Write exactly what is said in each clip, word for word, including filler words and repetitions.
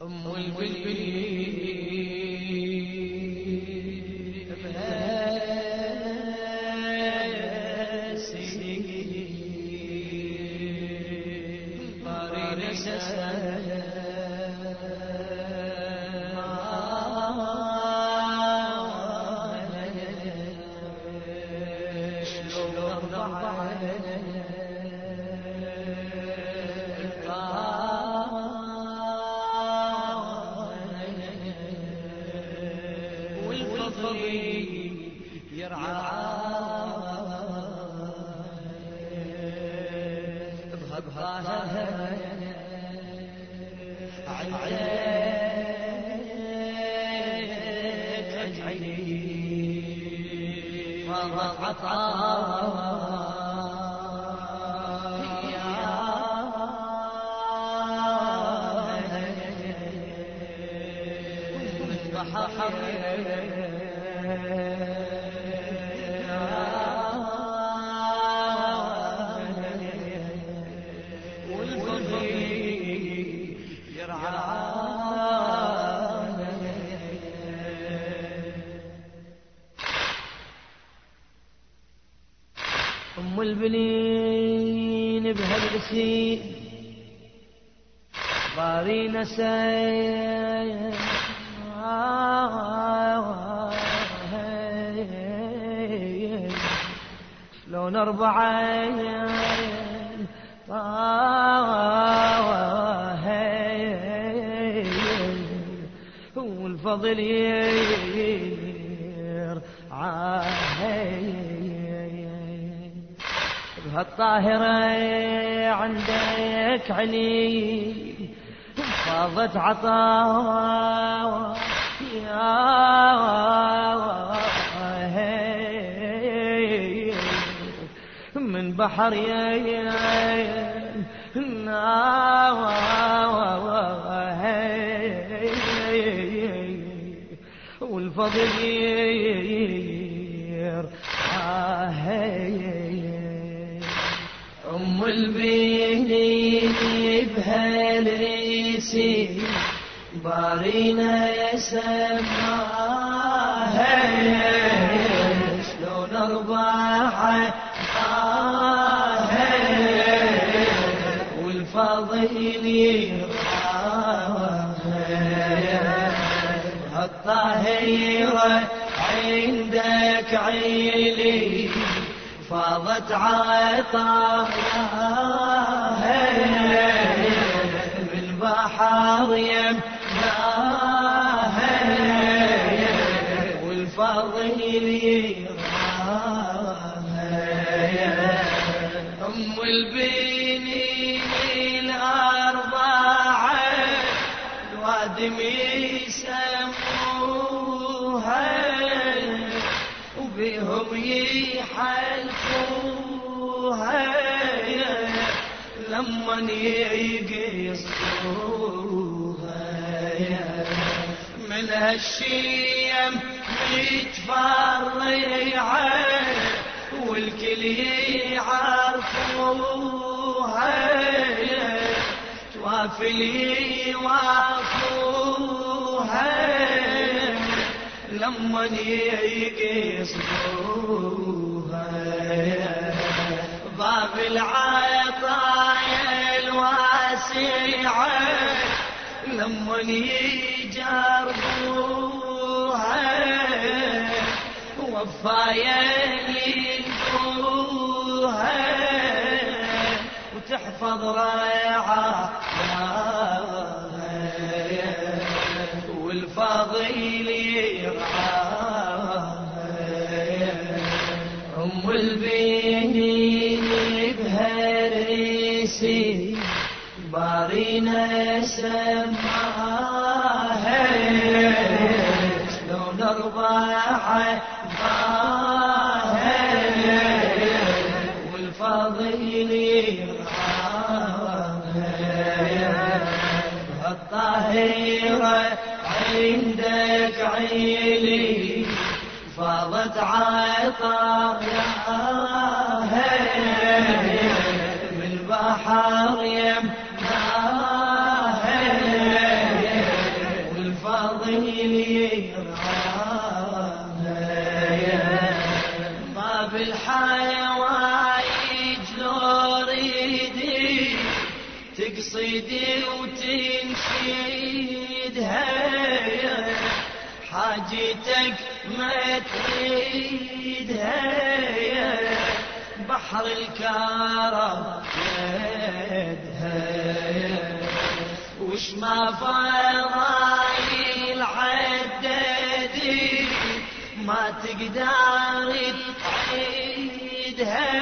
أم البلبل أبها سنين طاري نساء يرعى بهبها عينك عيني فاضت عطاء من بحر أم البنين بهالبسين باري نسايا شلون أربعين والفضل يرعى بهالطاهرة عندك علي فاضت عطاوى من بحر يين والفضل يرعى أم البنين بهالريسي بارينا يسماها شلون أربعة والفضل الطاهرة عندك عيلي فاضت عطايا من بحر يمناها والفضل يراها أم البنين الأربعة الوادم يسموها وبهم يحلفوها لمن يقصوها من هالشيم متفرعة والكل يعرفوها توافلي وافوها لمن يقصوها باب العطايا الواسعة لمن يجربوها وفايا يلقوها وتحفظ رعاها والفضيل يرعاها أم البنين بهالريسي بارينا سماها شلون أربعة والفضيل يرعاها الطاهرة عندك عيلي فاضت عطاياها من بحر يمناها تصيدي وتنشدها حاجتك ما تريدها بحر الكرم يدها وش ما فضايل عددي ما تقدر تعيدها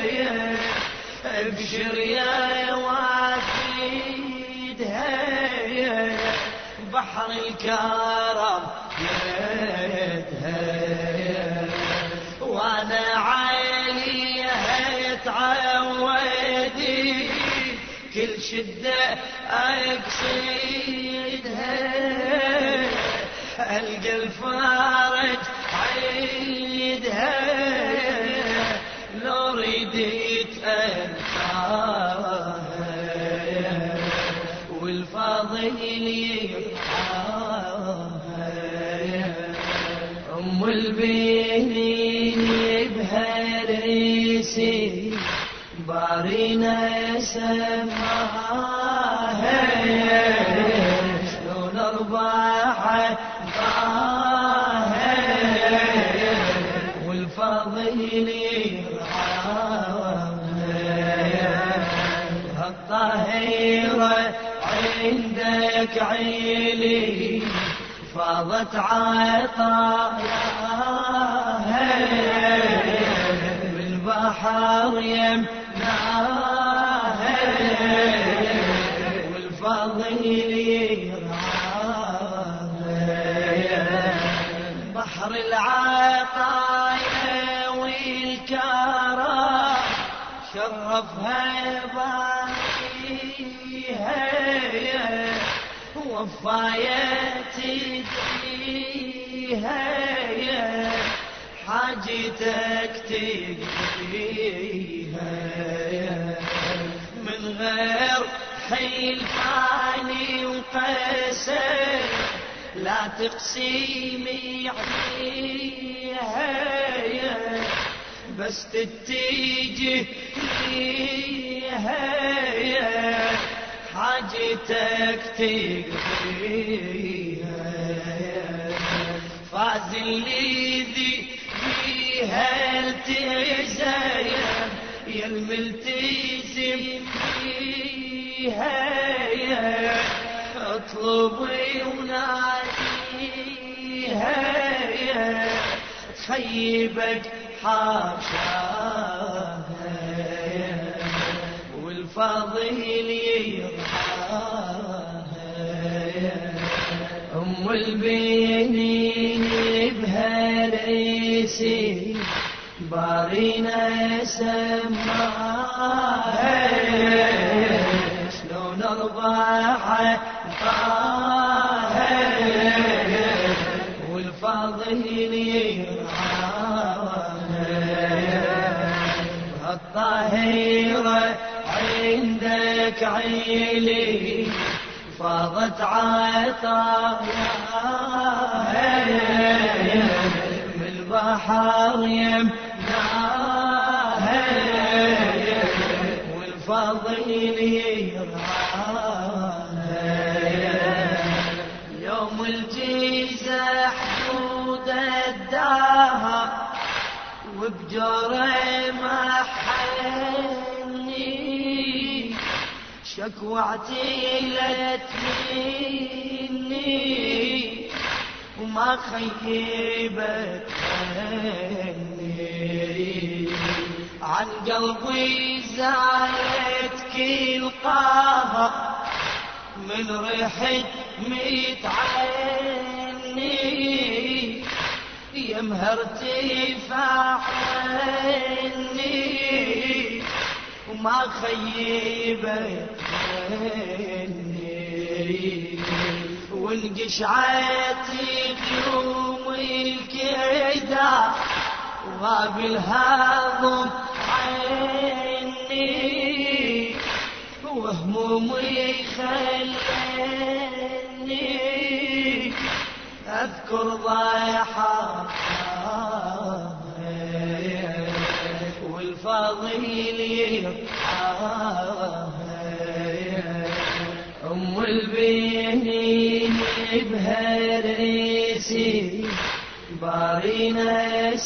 ابشر يا وافيدها بحر الكرم يدها وانا عليها تعودي كل شدة اقصدها القى الفارج عيدها لو رديت انساها والفاضل يرعاها ام البنين بهريسي بارينا سماها شلون ارباح طاها والفضل يرعاها الطهيرة عندك عيلي فاضت عطاياها بالبحر يمناها والفضل يرعاها بحر العطايا والكرم شرفها باقيها وفاية تدريها حاجتك تقضيها من غير حيل فاني وقسم لا تقسيمي عليها بس تتجه ليها حاجتك تقضيها فاز الذي فيها التزايم يا الملتزم فيها اطلبي وناديها تخيبك حاشاها والفاضل يرعاها ام البنين بهريسي بارينا سماها شلون ارباح طاها والفضل يرعاها الطهيرة عندك عيلي فاضت عطاياها بالبحر يمناها والفضل يرعاها يوم الجيزة حدود الدهر وبجوره محني شكوعتي لتمني وما خيبت عني عن قلبي زالت كل قهر من ريحة ميت عني يا مهرتي فعني وما خيبت عني وانقشعت بيوم الكيدا وغاب الهضم عني وهمومي خلاني اذكر ضيحاتي والفضيل يرعاها البنين بهالريسي بارينا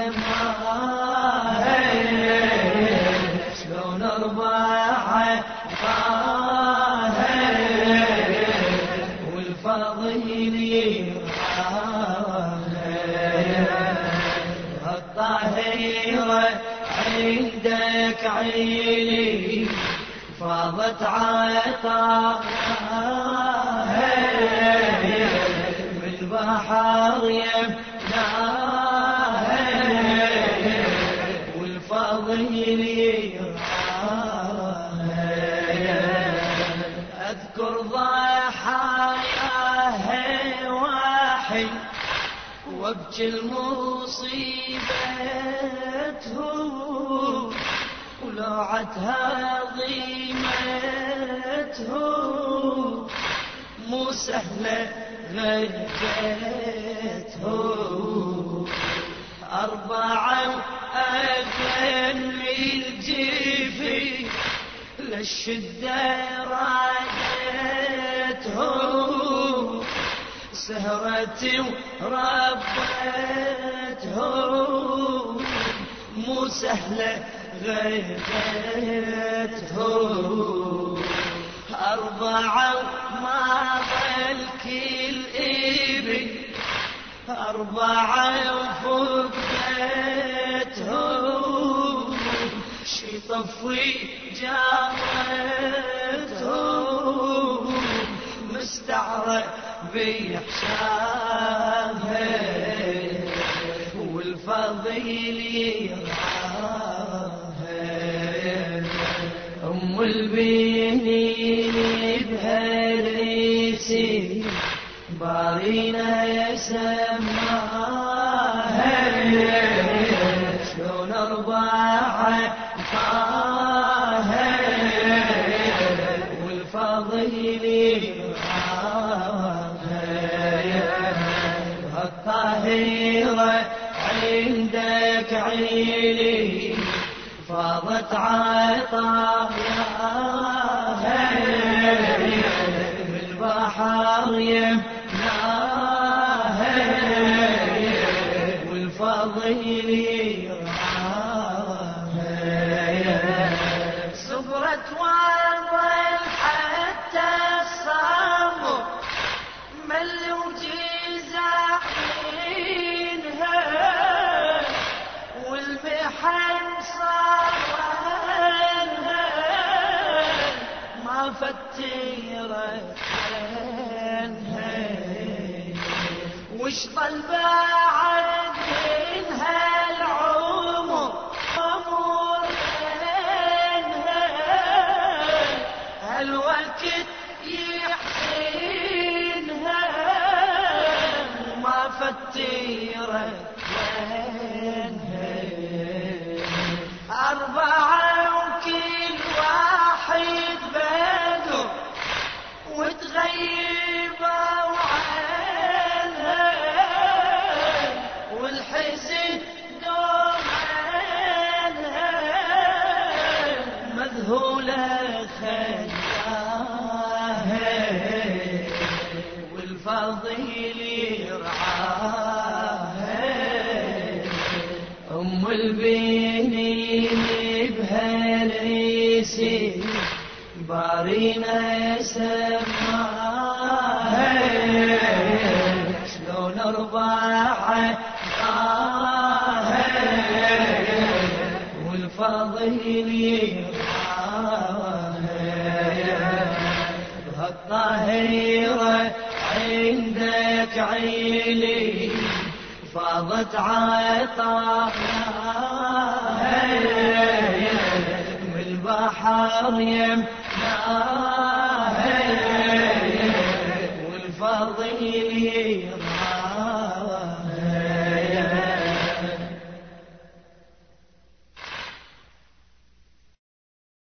سماه شلون اربع طه والفضيل الطاهرة عندك عيني فاضت عطاها بالبحر يمناها والفضيل يرعاها اذكر ضحاياها واحد وابكي المصيبته ولوعتها ضيمته مو سهلة غيبته أربعة أكل الجيفي للشدة رادته سهرتي وربته مو سهلة غيبته أربعة ما ظل كل إبن أربعة وفقته شي طفي جارته مستعرق بيحشامها والفضيل يرعاها أم البنين بهالريسي بارينا سماها شلون أربعة طه والفضيل يرعاها الطاهرة عندك عيني فاضت عطاياها بالبحر يمناها والفضيل يرعاها صبرت وظل حتى الصبر مل وجزعينها والمحن صارها ما فترت عنها وش ضل بعد منها العمر عمر عنها هالوقت يحسنها ما فترت عنها أربعة وكل واحد بدو وتغيبوا عنها والحزن دوم عنها مذهولة خلاها والفضيل يرعاها أم البنين بهالريسي بارينا سماها شلون أربعة طه والفضيل يرعاها الطاهرة عندك عيني فاضت عطاياها من البحر يمناها والفضيل